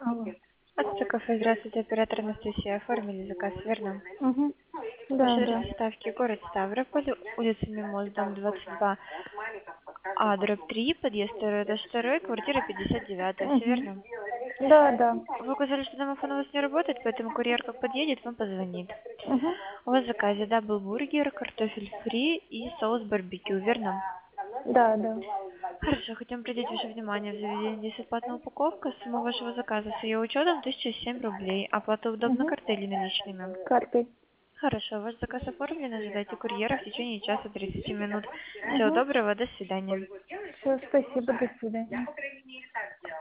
Алло. Здравствуйте, кафе. Здравствуйте, оператор Анастасия. Оформили заказ, верно? Угу. Да, Ваш да. адрес доставки город Ставрополь, улица Мимоз, дом 22, а дробь 3, подъезд 2, квартира 59, все Угу. верно? Да, да. Вы указали, что домофон у вас не работает, поэтому курьер как подъедет, вам позвонит. Угу. У вас в заказе даблбургер, картофель фри и соус барбекю, верно? Да, да. Хорошо, хотим придать ваше внимание. В заведении здесь оплатная упаковка. Сумма вашего заказа с ее учетом 1007 рублей. Оплата удобна Угу. картой или наличными? Картой. Хорошо, ваш заказ оформлен. Ожидайте курьера в течение часа 30 минут. Всего Угу. доброго, до свидания. Все, спасибо, до свидания.